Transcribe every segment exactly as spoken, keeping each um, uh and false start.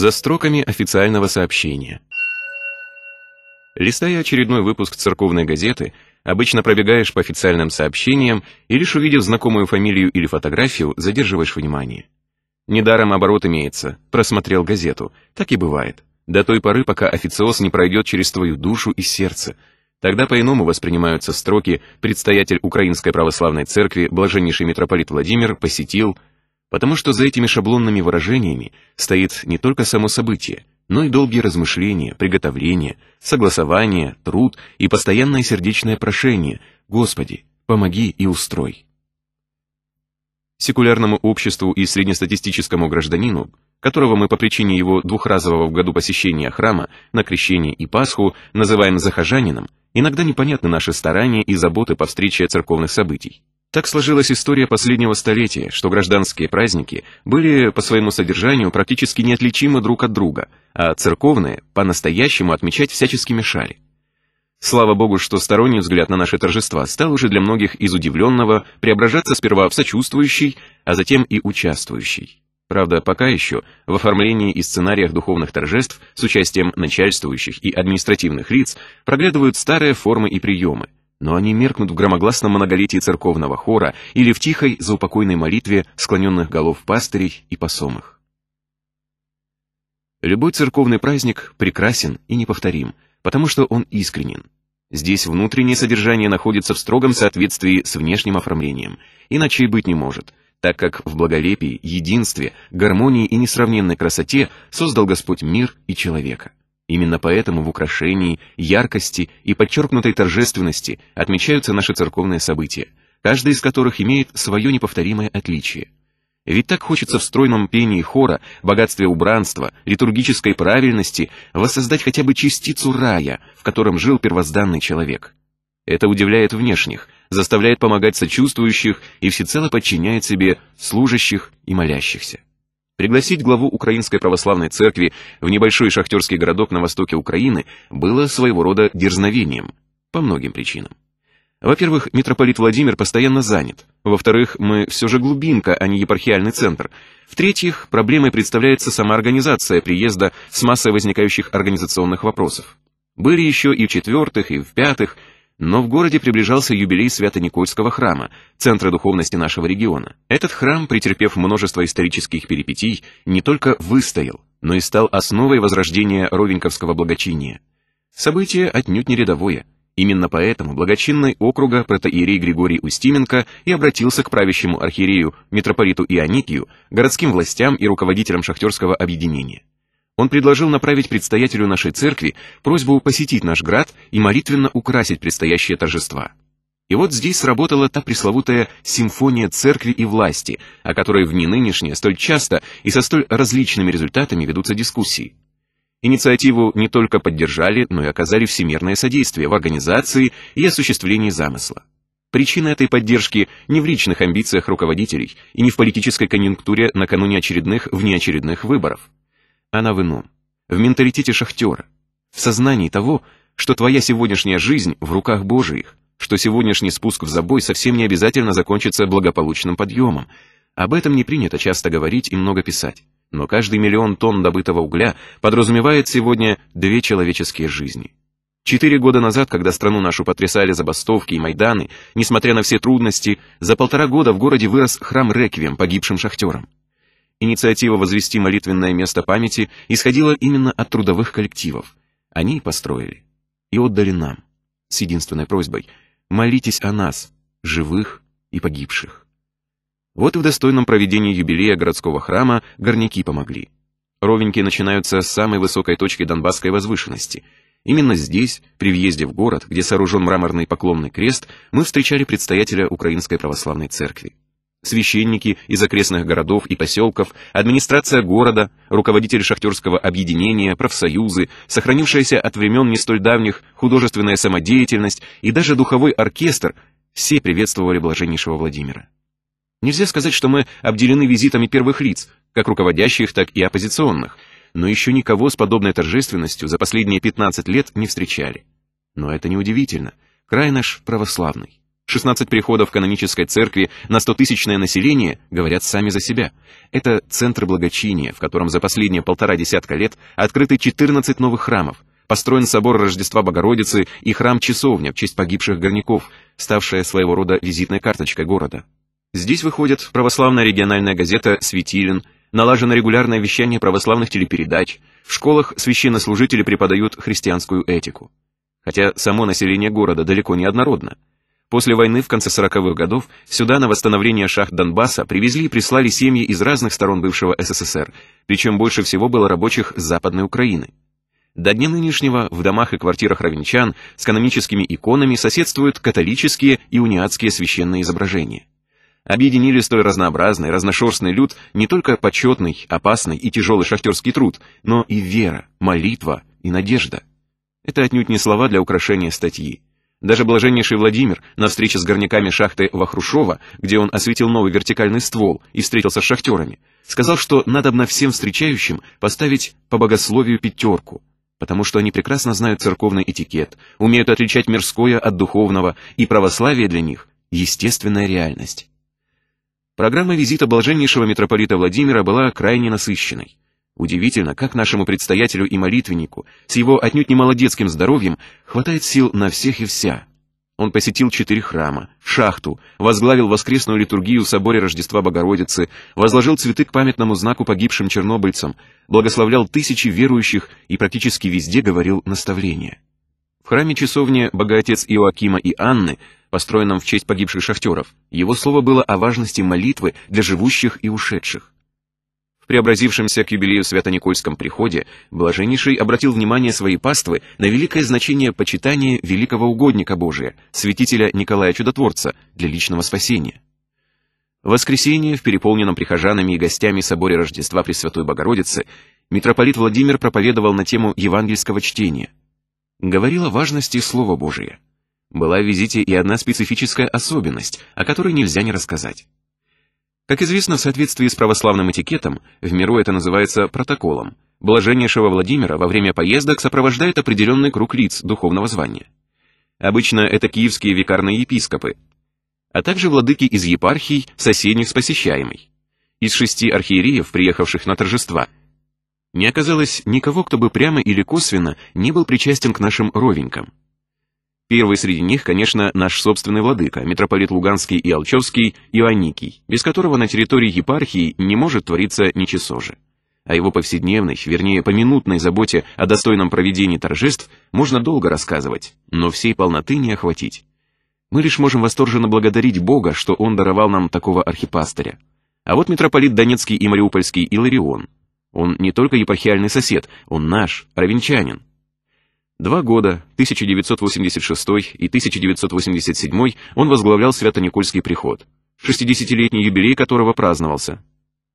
За строками официального сообщения. Листая очередной выпуск церковной газеты, обычно пробегаешь по официальным сообщениям и лишь увидев знакомую фамилию или фотографию, задерживаешь внимание. Недаром оборот имеется, просмотрел газету, так и бывает. До той поры, пока официоз не пройдет через твою душу и сердце. Тогда по-иному воспринимаются строки «Предстоятель Украинской Православной Церкви, блаженнейший митрополит Владимир, посетил», потому что за этими шаблонными выражениями стоит не только само событие, но и долгие размышления, приготовления, согласования, труд и постоянное сердечное прошение «Господи, помоги и устрой». Секулярному обществу и среднестатистическому гражданину, которого мы по причине его двухразового в году посещения храма на крещение и Пасху называем захожанином, иногда непонятны наши старания и заботы по встрече церковных событий. Так сложилась история последнего столетия, что гражданские праздники были по своему содержанию практически неотличимы друг от друга, а церковные по-настоящему отмечать всячески мешали. Слава Богу, что сторонний взгляд на наши торжества стал уже для многих из удивленного преображаться сперва в сочувствующий, а затем и участвующий. Правда, пока еще в оформлении и сценариях духовных торжеств с участием начальствующих и административных лиц проглядывают старые формы и приемы, но они меркнут в громогласном многолетии церковного хора или в тихой заупокойной молитве склоненных голов пастырей и посомых. Любой церковный праздник прекрасен и неповторим, потому что он искренен. Здесь внутреннее содержание находится в строгом соответствии с внешним оформлением, иначе и быть не может, так как в благолепии, единстве, гармонии и несравненной красоте создал Господь мир и человека. Именно поэтому в украшении, яркости и подчеркнутой торжественности отмечаются наши церковные события, каждый из которых имеет свое неповторимое отличие. Ведь так хочется в стройном пении хора, богатстве убранства, литургической правильности воссоздать хотя бы частицу рая, в котором жил первозданный человек. Это удивляет внешних, заставляет помогать сочувствующих и всецело подчиняет себе служащих и молящихся. Пригласить главу Украинской Православной Церкви в небольшой шахтерский городок на востоке Украины было своего рода дерзновением, по многим причинам. Во-первых, митрополит Владимир постоянно занят. Во-вторых, мы все же глубинка, а не епархиальный центр. В-третьих, проблемой представляется сама организация приезда с массой возникающих организационных вопросов. Были еще и в-четвертых, и в-пятых, но в городе приближался юбилей Свято-Никольского храма, центра духовности нашего региона. Этот храм, претерпев множество исторических перипетий, не только выстоял, но и стал основой возрождения ровеньковского благочиния. Событие отнюдь не рядовое. Именно поэтому благочинный округа протоиерей Григорий Устименко и обратился к правящему архиерею митрополиту Ионикию, городским властям и руководителям шахтерского объединения. Он предложил направить предстоятелю нашей церкви просьбу посетить наш град и молитвенно украсить предстоящие торжества. И вот здесь сработала та пресловутая симфония церкви и власти, о которой в дни нынешние столь часто и со столь различными результатами ведутся дискуссии. Инициативу не только поддержали, но и оказали всемирное содействие в организации и осуществлении замысла. Причина этой поддержки не в личных амбициях руководителей и не в политической конъюнктуре накануне очередных внеочередных выборов. Она в ином, в менталитете шахтера, в сознании того, что твоя сегодняшняя жизнь в руках Божиих, что сегодняшний спуск в забой совсем не обязательно закончится благополучным подъемом. Об этом не принято часто говорить и много писать, но каждый миллион тонн добытого угля подразумевает сегодня две человеческие жизни. Четыре года назад, когда страну нашу потрясали забастовки и майданы, несмотря на все трудности, за полтора года в городе вырос храм-реквием погибшим шахтерам. Инициатива возвести молитвенное место памяти исходила именно от трудовых коллективов. Они и построили, и отдали нам, с единственной просьбой: молитесь о нас, живых и погибших. Вот и в достойном проведении юбилея городского храма горняки помогли. Ровеньки начинаются с самой высокой точки Донбасской возвышенности. Именно здесь, при въезде в город, где сооружен мраморный поклонный крест, мы встречали предстоятеля Украинской Православной Церкви. Священники из окрестных городов и поселков, администрация города, руководители шахтерского объединения, профсоюзы, сохранившаяся от времен не столь давних художественная самодеятельность и даже духовой оркестр — все приветствовали блаженнейшего Владимира. Нельзя сказать, что мы обделены визитами первых лиц, как руководящих, так и оппозиционных, но еще никого с подобной торжественностью за последние пятнадцать лет не встречали. Но это неудивительно, край наш православный. шестнадцать приходов канонической церкви на стотысячное население говорят сами за себя. Это центр благочиния, в котором за последние полтора десятка лет открыты четырнадцать новых храмов, построен собор Рождества Богородицы и храм-часовня в честь погибших горняков, ставшая своего рода визитной карточкой города. Здесь выходит православная региональная газета «Светилин», налажено регулярное вещание православных телепередач, в школах священнослужители преподают христианскую этику. Хотя само население города далеко не однородно. После войны в конце сороковых годов сюда на восстановление шахт Донбасса привезли и прислали семьи из разных сторон бывшего СССР, причем больше всего было рабочих с Западной Украины. До дня нынешнего в домах и квартирах равенчан с каноническими иконами соседствуют католические и униатские священные изображения. Объединили столь разнообразный, разношерстный люд не только почетный, опасный и тяжелый шахтерский труд, но и вера, молитва и надежда. Это отнюдь не слова для украшения статьи. Даже блаженнейший Владимир на встрече с горняками шахты Вахрушова, где он осветил новый вертикальный ствол и встретился с шахтерами, сказал, что надобно всем встречающим поставить по богословию пятерку, потому что они прекрасно знают церковный этикет, умеют отличать мирское от духовного, и православие для них – естественная реальность. Программа визита блаженнейшего митрополита Владимира была крайне насыщенной. Удивительно, как нашему предстоятелю и молитвеннику с его отнюдь не молодецким здоровьем хватает сил на всех и вся. Он посетил четыре храма, шахту, возглавил воскресную литургию в соборе Рождества Богородицы, возложил цветы к памятному знаку погибшим чернобыльцам, благословлял тысячи верующих и практически везде говорил наставления. В храме-часовне Богоотец Иоакима и Анны, построенном в честь погибших шахтеров, его слово было о важности молитвы для живущих и ушедших. В преобразившемся к юбилею Свято-Никольском приходе блаженнейший обратил внимание своей паствы на великое значение почитания великого угодника Божия, святителя Николая Чудотворца, для личного спасения. В воскресенье в переполненном прихожанами и гостями соборе Рождества Пресвятой Богородицы митрополит Владимир проповедовал на тему евангельского чтения. Говорил о важности Слова Божия. Была в визите и одна специфическая особенность, о которой нельзя не рассказать. Как известно, в соответствии с православным этикетом, в миру это называется протоколом, блаженнейшего Владимира во время поездок сопровождает определенный круг лиц духовного звания. Обычно это киевские викарные епископы, а также владыки из епархий, соседних с посещаемой. Из шести архиереев, приехавших на торжества, не оказалось никого, кто бы прямо или косвенно не был причастен к нашим ровенькам. Первый среди них, конечно, наш собственный владыка, митрополит Луганский и Алчевский Ионикий, без которого на территории епархии не может твориться ничего же. О его повседневной, вернее, поминутной заботе о достойном проведении торжеств можно долго рассказывать, но всей полноты не охватить. Мы лишь можем восторженно благодарить Бога, что Он даровал нам такого архипастыря. А вот митрополит Донецкий и Мариупольский Иларион. Он не только епархиальный сосед, он наш, равенчанин. Два года, тысяча девятьсот восемьдесят шестой и тысяча девятьсот восемьдесят седьмой, он возглавлял Свято-Никольский приход, шестидесятилетний юбилей которого праздновался.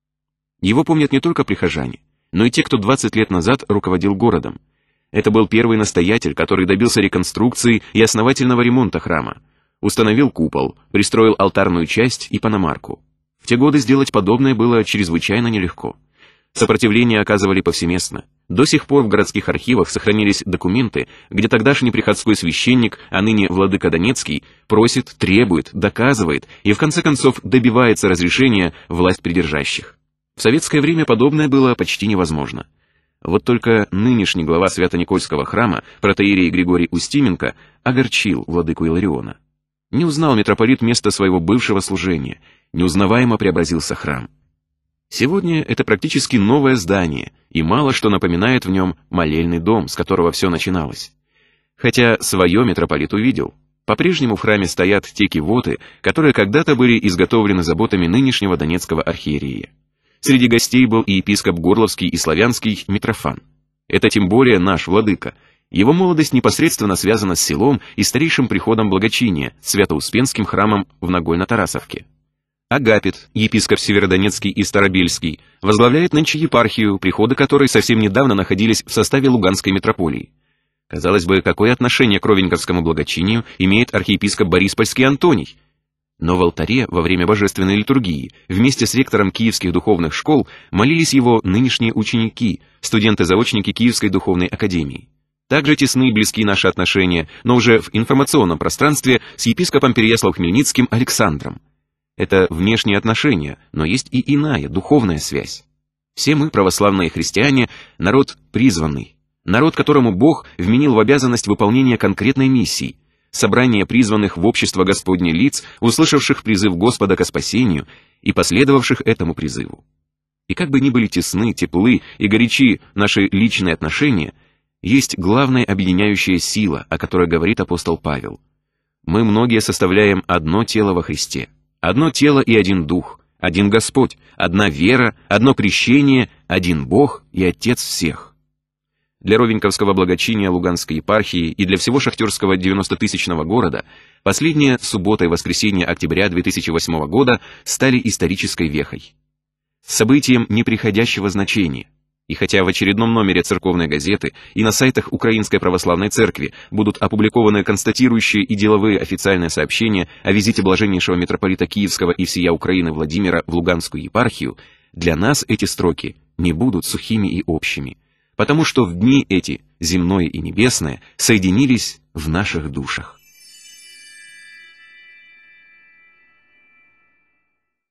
Его помнят не только прихожане, но и те, кто двадцать лет назад руководил городом. Это был первый настоятель, который добился реконструкции и основательного ремонта храма, установил купол, пристроил алтарную часть и паномарку. В те годы сделать подобное было чрезвычайно нелегко. Сопротивление оказывали повсеместно. До сих пор в городских архивах сохранились документы, где тогдашний приходской священник, а ныне владыка Донецкий, просит, требует, доказывает и в конце концов добивается разрешения власть придержащих. В советское время подобное было почти невозможно. Вот только нынешний глава Свято-Никольского храма, протоиерей Григорий Устименко, огорчил владыку Илариона. Не узнал митрополит место своего бывшего служения, неузнаваемо преобразился храм. Сегодня это практически новое здание, и мало что напоминает в нем молельный дом, с которого все начиналось. Хотя свое митрополит увидел. По-прежнему в храме стоят те кивоты, которые когда-то были изготовлены заботами нынешнего донецкого архиерея. Среди гостей был и епископ Горловский и Славянский Митрофан. Это тем более наш владыка. Его молодость непосредственно связана с селом и старейшим приходом благочиния, Свято-Успенским храмом в Нагольно-Тарасовке. Агапит, епископ Северодонецкий и Старобельский, возглавляет нынче епархию, приходы которой совсем недавно находились в составе Луганской митрополии. Казалось бы, какое отношение к ровеньковскому благочинию имеет архиепископ Бориспольский Антоний? Но в алтаре во время божественной литургии вместе с ректором киевских духовных школ молились его нынешние ученики, студенты-заочники Киевской духовной академии. Также тесны и близки наши отношения, но уже в информационном пространстве, с епископом Переяслав-Хмельницким Александром. Это внешние отношения, но есть и иная, духовная связь. Все мы, православные христиане, народ призванный, народ, которому Бог вменил в обязанность выполнения конкретной миссии, собрание призванных в общество Господне лиц, услышавших призыв Господа ко спасению и последовавших этому призыву. И как бы ни были тесны, теплы и горячи наши личные отношения, есть главная объединяющая сила, о которой говорит апостол Павел. Мы многие составляем одно тело во Христе, одно тело и один дух, один Господь, одна вера, одно крещение, один Бог и Отец всех. Для ровеньковского благочиния Луганской епархии и для всего шахтерского девяностотысячного города последняя суббота и воскресенье октября две тысячи восьмого года стали исторической вехой. Событием неприходящего значения. И хотя в очередном номере церковной газеты и на сайтах Украинской Православной Церкви будут опубликованы констатирующие и деловые официальные сообщения о визите блаженнейшего митрополита Киевского и всея Украины Владимира в Луганскую епархию, для нас эти строки не будут сухими и общими, потому что в дни эти, земное и небесное, соединились в наших душах.